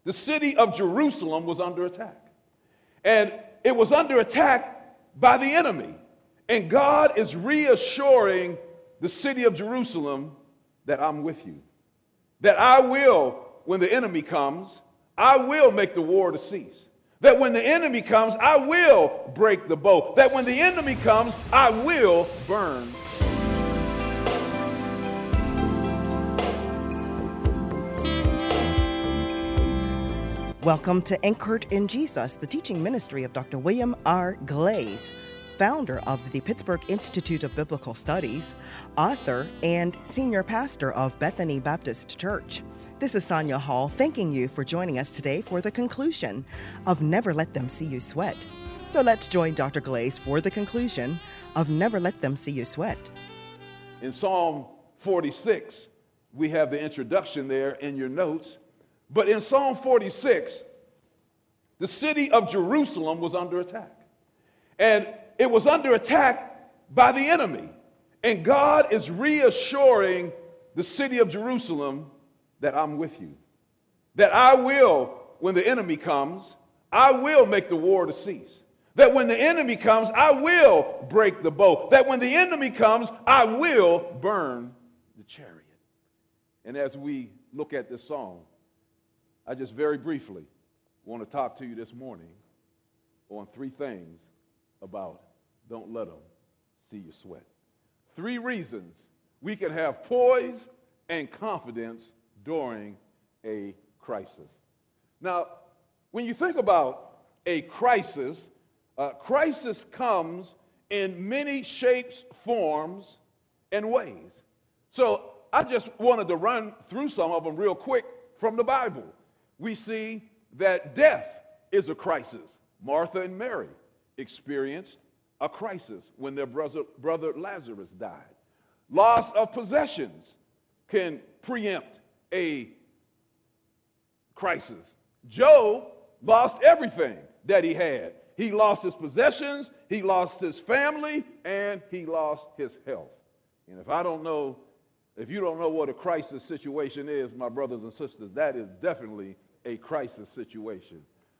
The city of Jerusalem was under attack. And it was under attack by the enemy. And God is reassuring the city of Jerusalem that I'm with you. That I will, when the enemy comes, I will make the war to cease. That when the enemy comes, I will break the bow. That when the enemy comes, I will burn. Welcome to Anchored in Jesus, the teaching ministry of Dr. William R. Glaze, founder of the Pittsburgh Institute of Biblical Studies, author, and senior pastor of Bethany Baptist Church. This is Sonia Hall thanking you for joining us today for the conclusion of Never Let Them See You Sweat. So let's join Dr. Glaze for the conclusion of Never Let Them See You Sweat. In Psalm 46, we have the introduction there in your notes. But in Psalm 46, the city of Jerusalem was under attack. And it was under attack by the enemy. And God is reassuring the city of Jerusalem that I'm with you. That I will, when the enemy comes, I will make the war to cease. That when the enemy comes, I will break the bow. That when the enemy comes, I will burn the chariot. And as we look at this psalm, I just very briefly want to talk to you this morning on three things about don't let them see you sweat. Three reasons we can have poise and confidence during a crisis. Now, when you think about a crisis, crisis comes in many shapes, forms, and ways. So I just wanted to run through some of them real quick from the Bible. We see that death is a crisis. Martha and Mary experienced a crisis when their brother Lazarus died. Loss of possessions can preempt a crisis. Job lost everything that he had. He lost his possessions, he lost his family, and he lost his health. And if you don't know what a crisis situation is, my brothers and sisters, that is definitely a crisis situation.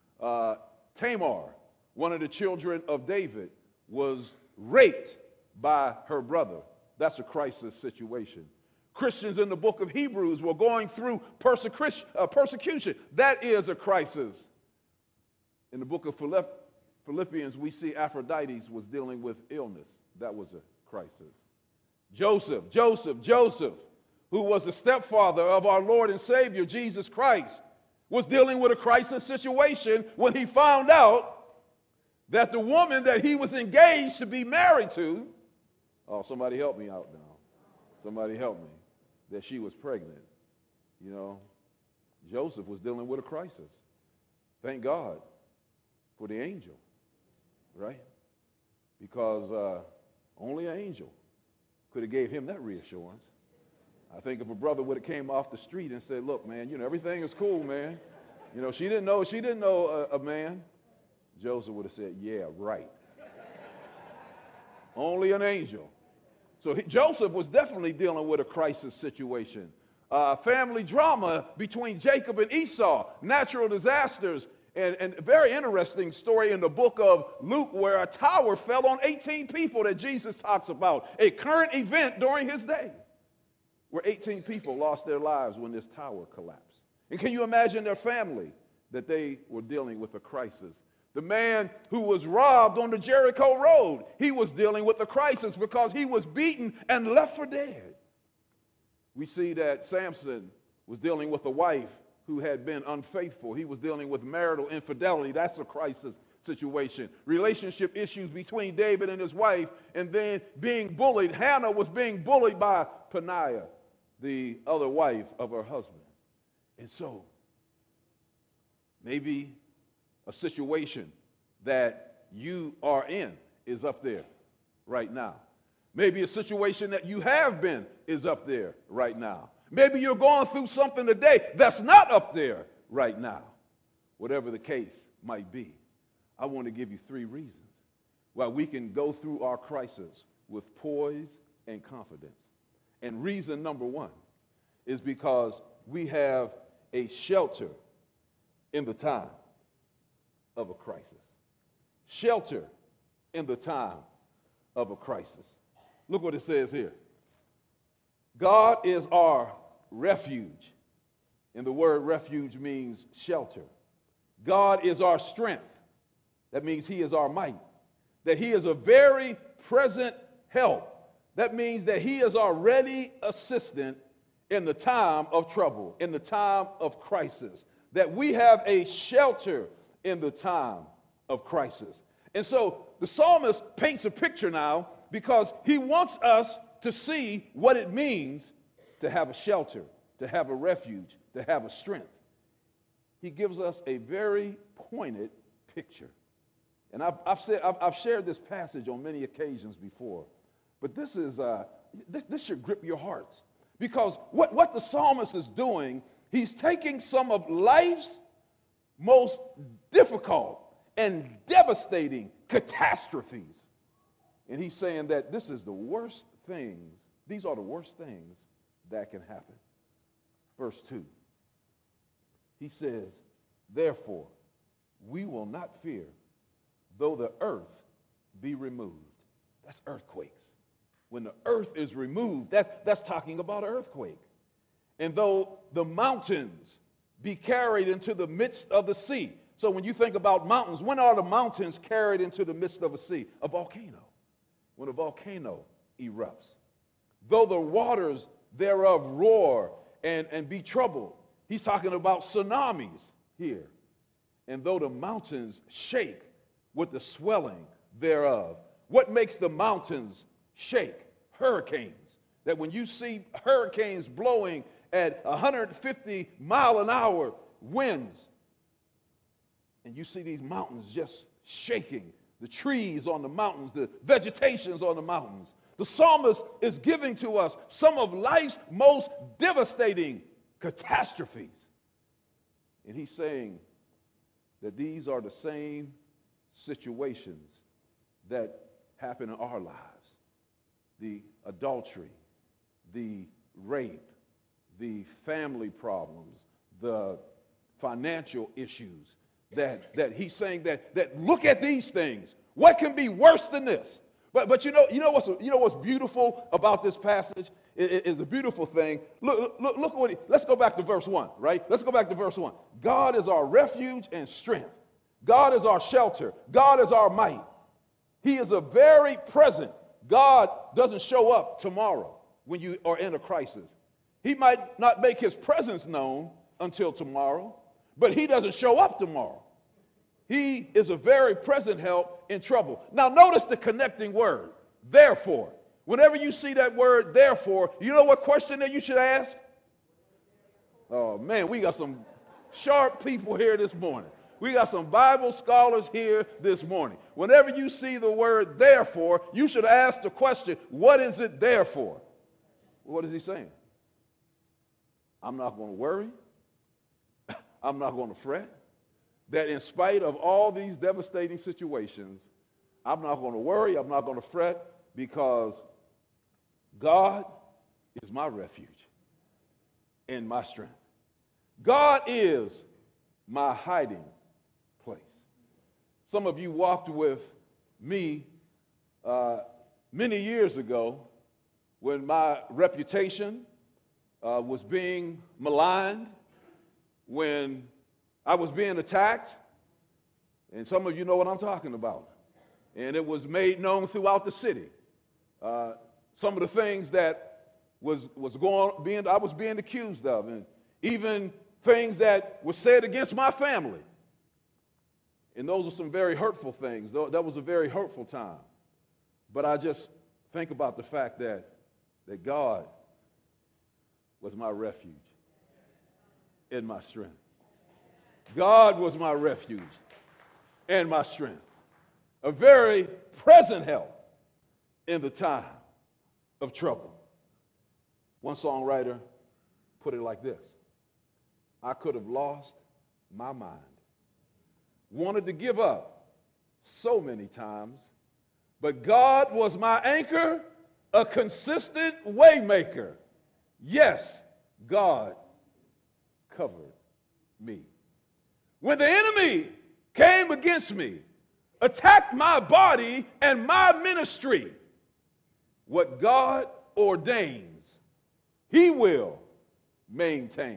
Tamar, one of the children of David, was raped by her brother. That's a crisis situation. Christians in the book of Hebrews were going through persecution. That is a crisis. In the book of Philippians, we see Aphrodite was dealing with illness. That was a crisis. Joseph, who was the stepfather of our Lord and Savior, Jesus Christ, was dealing with a crisis situation when he found out that the woman that he was engaged to be married to, oh, somebody help me out now. Somebody help me. That she was pregnant. You know, Joseph was dealing with a crisis. Thank God for the angel, right? Because only an angel could have gave him that reassurance. I think if a brother would have came off the street and said, look, man, everything is cool, man. She didn't know a man. Joseph would have said, yeah, right. Only an angel. So Joseph was definitely dealing with a crisis situation. Family drama between Jacob and Esau, natural disasters, and a very interesting story in the book of Luke where a tower fell on 18 people that Jesus talks about, a current event during his day, where 18 people lost their lives when this tower collapsed. And can you imagine their family that they were dealing with a crisis? The man who was robbed on the Jericho road, he was dealing with a crisis because he was beaten and left for dead. We see that Samson was dealing with a wife who had been unfaithful. He was dealing with marital infidelity. That's a crisis situation. Relationship issues between David and his wife, and then being bullied. Hannah was being bullied by Peninnah, the other wife of her husband. And so, maybe a situation that you are in is up there right now. Maybe a situation that you have been is up there right now. Maybe you're going through something today that's not up there right now. Whatever the case might be, I want to give you three reasons why we can go through our crisis with poise and confidence. And reason number one is because we have a shelter in the time of a crisis. Shelter in the time of a crisis. Look what it says here. God is our refuge. And the word refuge means shelter. God is our strength. That means he is our might. That he is a very present help. That means that he is our ready assistant in the time of trouble, in the time of crisis. That we have a shelter in the time of crisis. And so the psalmist paints a picture now because he wants us to see what it means to have a shelter, to have a refuge, to have a strength. He gives us a very pointed picture. And I've shared this passage on many occasions before, but this should grip your hearts. Because what the psalmist is doing, he's taking some of life's most difficult and devastating catastrophes, and he's saying that this is the worst things, these are the worst things that can happen. Verse 2, he says, therefore, we will not fear, though the earth be removed. That's earthquakes. When the earth is removed, that's talking about an earthquake. And though the mountains be carried into the midst of the sea. So when you think about mountains, when are the mountains carried into the midst of a sea? A volcano. When a volcano erupts. Though the waters thereof roar and be troubled. He's talking about tsunamis here. And though the mountains shake with the swelling thereof. What makes the mountains shake? Hurricanes. That when you see hurricanes blowing at 150 mile an hour winds, and you see these mountains just shaking, the trees on the mountains, the vegetations on the mountains. The psalmist is giving to us some of life's most devastating catastrophes. And he's saying that these are the same situations that happen in our lives. The adultery, the rape, the family problems, the financial issues, that he's saying that look at these things. What can be worse than this? But you know what's beautiful about this passage? It is a beautiful thing. Look what let's go back to verse 1, right? Let's go back to verse 1. God is our refuge and strength. God is our shelter. God is our might. He is a very present. God doesn't show up tomorrow when you are in a crisis. He might not make his presence known until tomorrow, but he doesn't show up tomorrow. He is a very present help in trouble. Now notice the connecting word, therefore. Whenever you see that word, therefore, you know what question that you should ask? Oh man, we got some sharp people here this morning. We got some Bible scholars here this morning. Whenever you see the word therefore, you should ask the question, what is it there for? What is he saying? I'm not going to worry. I'm not going to fret. That in spite of all these devastating situations, I'm not going to worry. I'm not going to fret because God is my refuge and my strength. God is my hiding place. Some of you walked with me many years ago when my reputation was being maligned, when I was being attacked, and some of you know what I'm talking about. And it was made known throughout the city. Some of the things that I was being accused of, and even things that were said against my family. And those are some very hurtful things. That was a very hurtful time. But I just think about the fact that God was my refuge and my strength. God was my refuge and my strength. A very present help in the time of trouble. One songwriter put it like this: I could have lost my mind, wanted to give up so many times, but God was my anchor, a consistent waymaker. Yes, God covered me. when the enemy came against me, attacked my body and my ministry, what God ordains, he will maintain.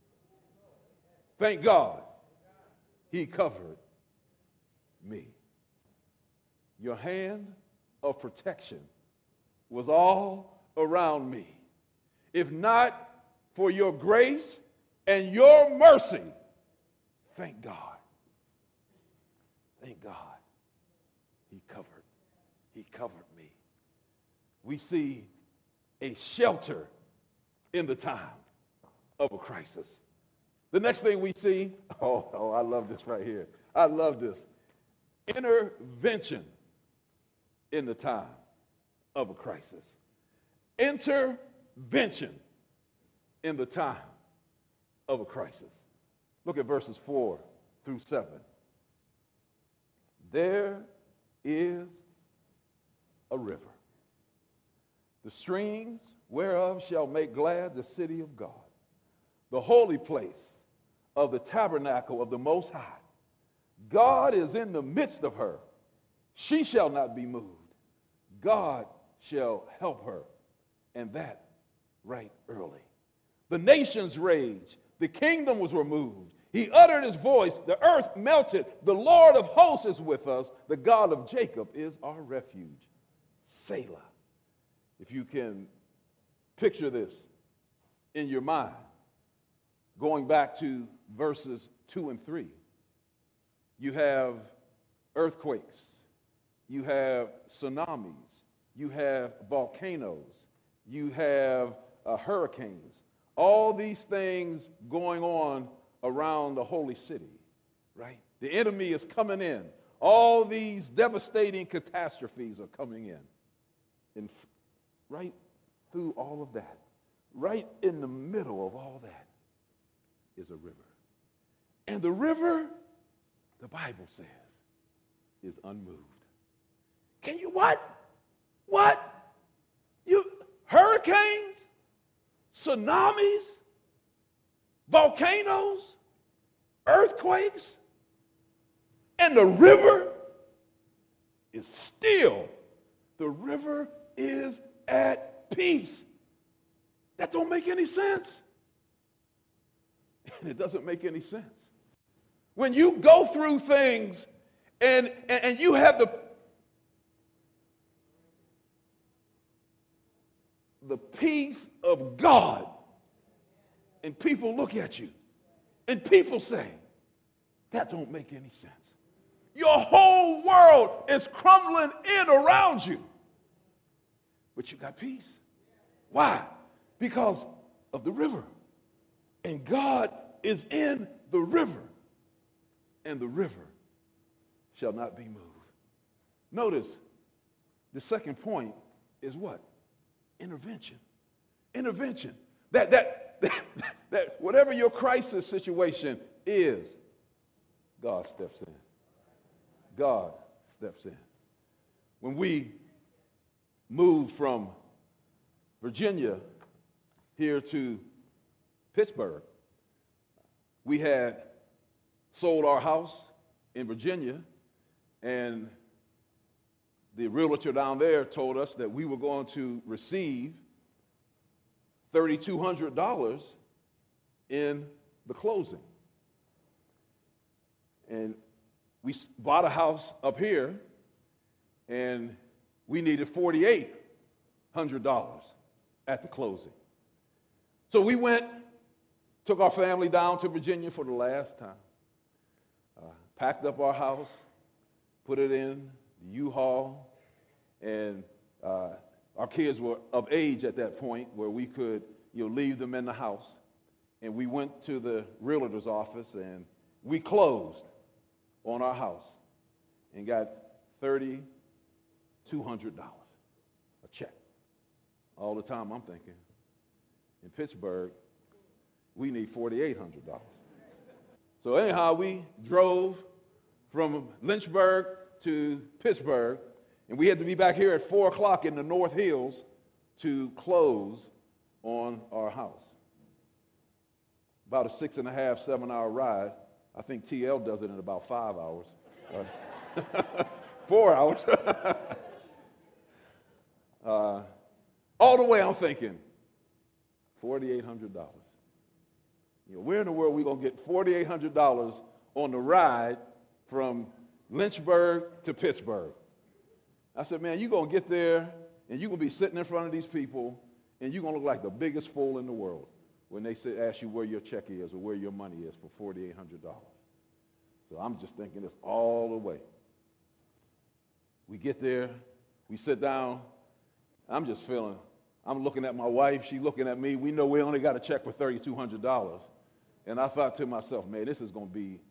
Thank God he covered me. Your hand of protection was all around me. If not for your grace and your mercy, thank God. Thank God. He covered me. We see a shelter in the time of a crisis. The next thing we see, I love this right here. I love this. Intervention in the time of a crisis. Intervention in the time of a crisis. Look at verses 4 through 7. There is a river, the streams whereof shall make glad the city of God, the holy place of the tabernacle of the Most High. God is in the midst of her. She shall not be moved. God shall help her, and that right early. The nations raged. The kingdom was removed. He uttered his voice. The earth melted. The Lord of hosts is with us. The God of Jacob is our refuge. Selah. If you can picture this in your mind, going back to verses 2 and 3, you have earthquakes, you have tsunamis, you have volcanoes, you have hurricanes, all these things going on around the holy city, right? The enemy is coming in. All these devastating catastrophes are coming in. And right through all of that, right in the middle of all that, is a river. And the river, the Bible says, is unmoved. Can you what? Hurricanes, tsunamis, volcanoes, earthquakes, and the river is still, the river is at peace. That don't make any sense. It doesn't make any sense. When you go through things and you have the peace of God, and people look at you and people say, that don't make any sense. Your whole world is crumbling in around you, but you got peace. Why? Because of the river. And God is in the river, and the river shall not be moved. Notice the second point is what? Intervention. Intervention. That whatever your crisis situation is, God steps in. God steps in. When we moved from Virginia here to Pittsburgh, we had sold our house in Virginia, and the realtor down there told us that we were going to receive $3,200 in the closing. And we bought a house up here, and we needed $4,800 at the closing. So we went, took our family down to Virginia for the last time, packed up our house, put it in the U-Haul, and our kids were of age at that point where we could leave them in the house. And we went to the realtor's office, and we closed on our house and got $3,200, a check. All the time I'm thinking, in Pittsburgh, we need $4,800. So anyhow, we drove from Lynchburg to Pittsburgh, and we had to be back here at 4 o'clock in the North Hills to close on our house. About a 6.5, 7-hour ride I think TL does it in about 5 hours. 4 hours. All the way I'm thinking, $4,800. Where in the world are we going to get $4,800 on the ride from Lynchburg to Pittsburgh? I said, man, you're going to get there, and you're going to be sitting in front of these people, and you're going to look like the biggest fool in the world when they ask you where your check is or where your money is for $4,800. So I'm just thinking it's all the way. We get there, we sit down. I'm just feeling, I'm looking at my wife, she's looking at me. We know we only got a check for $3,200. And I thought to myself, man, this is going to be,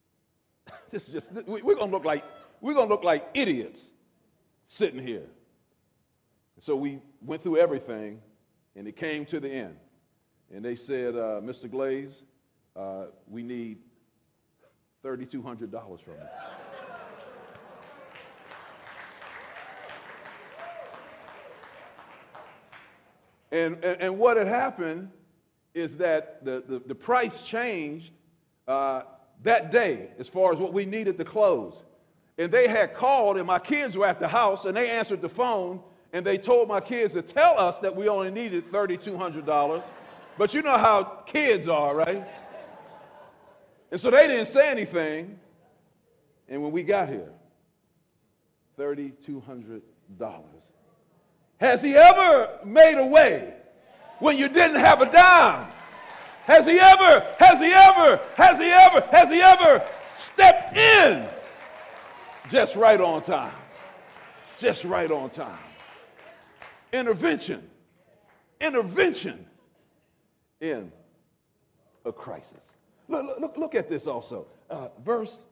we're going to look like idiots sitting here. So we went through everything, and it came to the end. And they said, Mr. Glaze, we need $3,200 from you. And what had happened is that the price changed that day as far as what we needed to close. And they had called, and my kids were at the house, and they answered the phone, and they told my kids to tell us that we only needed $3,200. But you know how kids are, right? And so they didn't say anything. And when we got here, $3,200. Has he ever made a way when you didn't have a dime? Has he ever stepped in just right on time? Just right on time. Intervention in a crisis. Look at this also. Verse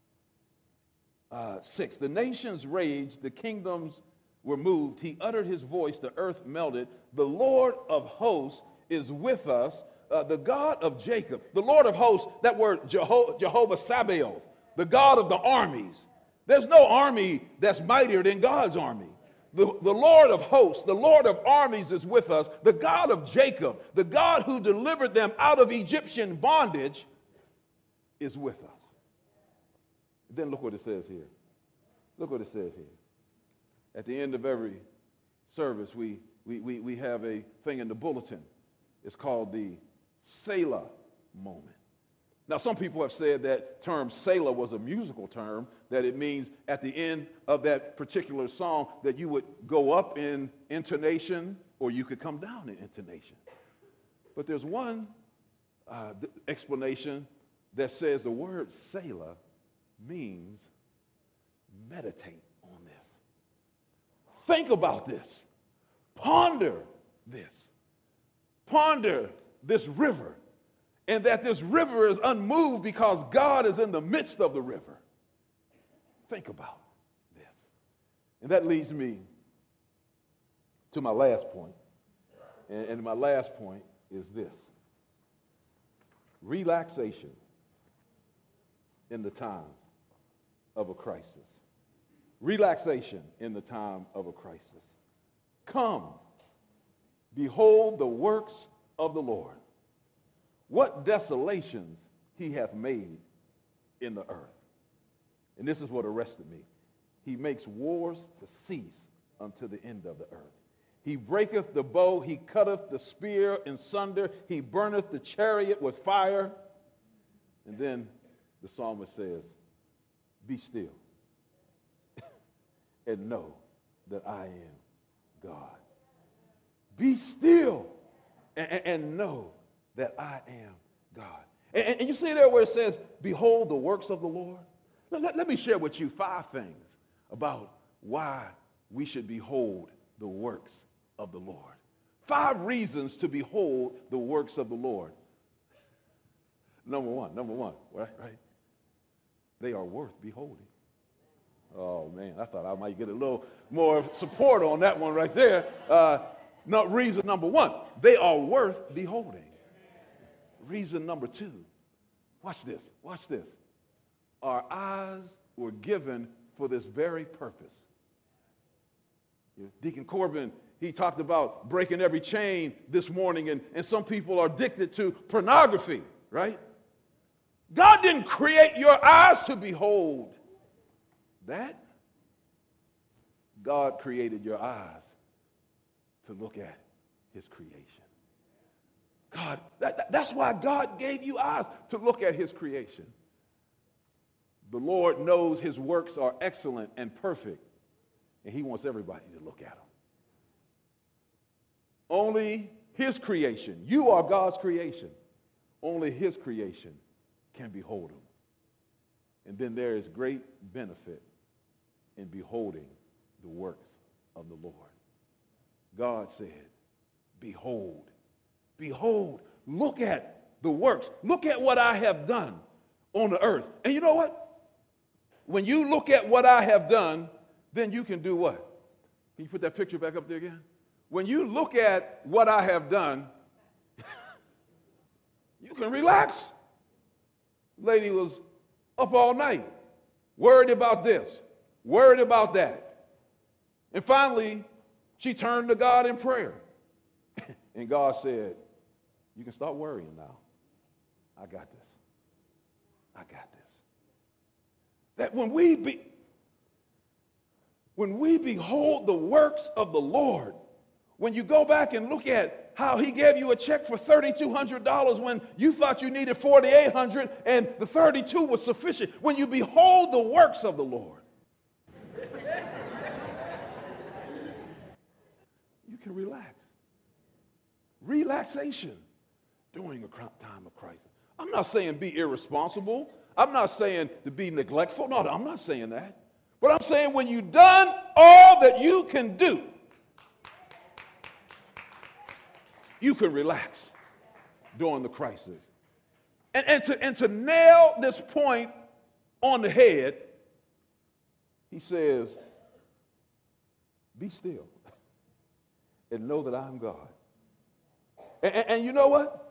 6. The nations raged, the kingdoms were moved. He uttered his voice, the earth melted. The Lord of hosts is with us, the God of Jacob. The Lord of hosts, that word Jehovah Sabaoth, the God of the armies. There's no army that's mightier than God's army. The Lord of hosts, the Lord of armies is with us. The God of Jacob, the God who delivered them out of Egyptian bondage is with us. Then look what it says here. Look what it says here. At the end of every service, we have a thing in the bulletin. It's called the Selah moment. Now, some people have said that term Selah was a musical term, that it means at the end of that particular song that you would go up in intonation or you could come down in intonation. But there's one explanation that says the word Selah means meditate on this. Think about this. Ponder this. Ponder this river. And that this river is unmoved because God is in the midst of the river. Think about this. And that leads me to my last point. And my last point is this. Relaxation in the time of a crisis. Relaxation in the time of a crisis. Come, behold the works of the Lord. What desolations he hath made in the earth. And this is what arrested me. He makes wars to cease unto the end of the earth. He breaketh the bow, he cutteth the spear in sunder, he burneth the chariot with fire. And then the psalmist says, be still and know that I am God. Be still and know that I am God. And you see there where it says, behold the works of the Lord? Let me share with you 5 things about why we should behold the works of the Lord. 5 reasons to behold the works of the Lord. Number one, right? They are worth beholding. Oh, man, I thought I might get a little more support on that one right there. Reason number 1, they are worth beholding. Reason number 2, watch this. Our eyes were given for this very purpose. Deacon Corbin, he talked about breaking every chain this morning, and some people are addicted to pornography, right? God didn't create your eyes to behold that. God created your eyes to look at his creation. God, that's why God gave you eyes, to look at his creation. The Lord knows his works are excellent and perfect, and he wants everybody to look at them. Only his creation, you are God's creation, only his creation can behold him. And then there is great benefit in beholding the works of the Lord. God said, behold, behold, look at the works. Look at what I have done on the earth. And you know what? When you look at what I have done, then you can do what? Can you put that picture back up there again? When you look at what I have done, you can relax. Lady was up all night, worried about this, worried about that. And finally, she turned to God in prayer. And God said, you can start worrying now. I got this. I got this. That when we behold the works of the Lord, when you go back and look at how he gave you a check for $3,200 when you thought you needed $4,800 and the 32 was sufficient, when you behold the works of the Lord, you can relax. Relaxation during a time of crisis. I'm not saying be irresponsible. I'm not saying to be neglectful. No, I'm not saying that. But I'm saying when you've done all that you can do, you can relax during the crisis. And to nail this point on the head, he says, be still and know that I'm God. And you know what?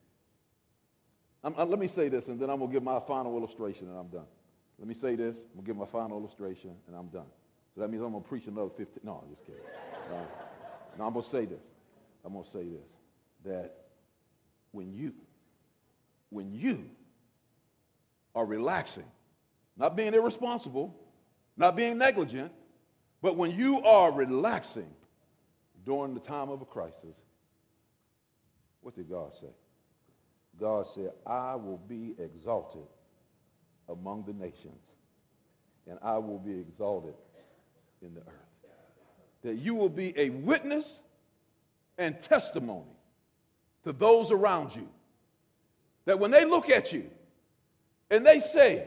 Let me say this, and then I'm going to give my final illustration, and I'm done. Let me say this. I'm going to give my final illustration, and I'm done. So that means I'm going to preach another 15. No, I'm just kidding. No, I'm going to say this. I'm going to say this. That when you are relaxing, not being irresponsible, not being negligent, but when you are relaxing during the time of a crisis, what did God say? God said, I will be exalted among the nations, and I will be exalted in the earth. That you will be a witness and testimony to those around you. That when they look at you and they say,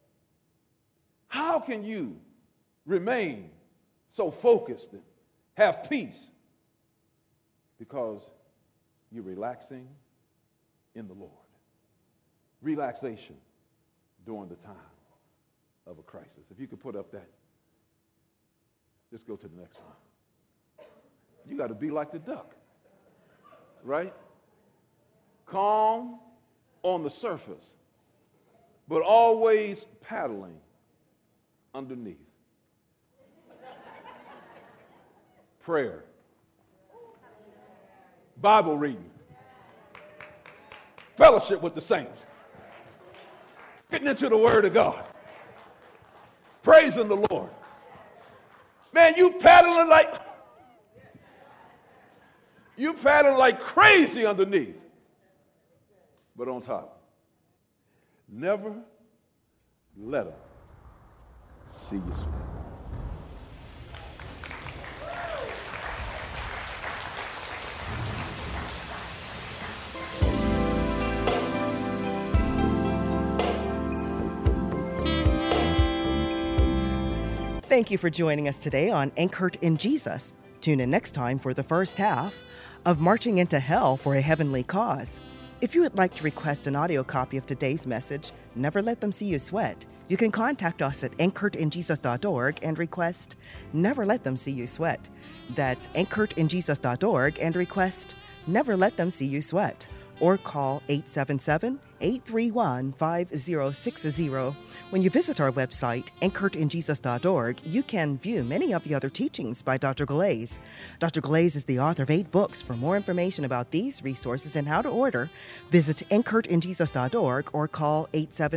how can you remain so focused and have peace? Because you're relaxing in the Lord. Relaxation during the time of a crisis. If you could put up that, just go to the next one. You got to be like the duck, right? Calm on the surface, but always paddling underneath. Prayer, Bible reading, fellowship with the saints, getting into the Word of God, praising the Lord. Man, you paddling like crazy underneath. But on top, never let them see you sweat. Thank you for joining us today on Anchored in Jesus. Tune in next time for the first half of Marching into Hell for a Heavenly Cause. If you would like to request an audio copy of today's message, Never Let Them See You Sweat, you can contact us at anchoredinjesus.org and request Never Let Them See You Sweat. That's anchoredinjesus.org and request Never Let Them See You Sweat. Or call 831-5060. When you visit our website, anchoredinjesus.org, you can view many of the other teachings by Dr. Glaze. Dr. Glaze is the author of 8 books. For more information about these resources and how to order, visit anchoredinjesus.org or call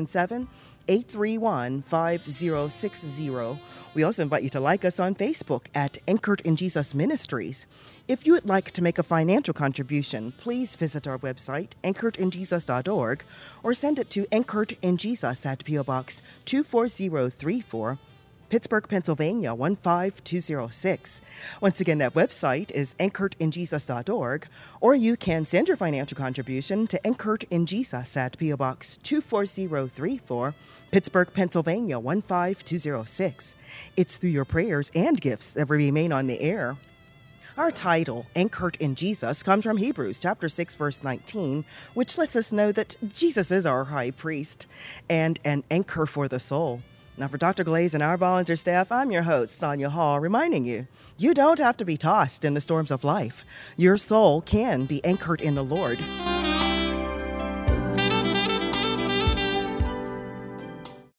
877-831-5060. We also invite you to like us on Facebook at Anchored in Jesus Ministries. If you would like to make a financial contribution, please visit our website, anchoredinjesus.org, or send it to Anchored in Jesus at P.O. Box 24034, Pittsburgh, Pennsylvania 15206. Once again, that website is anchoredinjesus.org, or you can send your financial contribution to Anchored in Jesus at P.O. Box 24034, Pittsburgh, Pennsylvania 15206. It's through your prayers and gifts that we remain on the air. Our title, Anchored in Jesus, comes from Hebrews chapter 6, verse 19, which lets us know that Jesus is our high priest and an anchor for the soul. Now, for Dr. Glaze and our volunteer staff, I'm your host, Sonia Hall, reminding you, you don't have to be tossed in the storms of life. Your soul can be anchored in the Lord.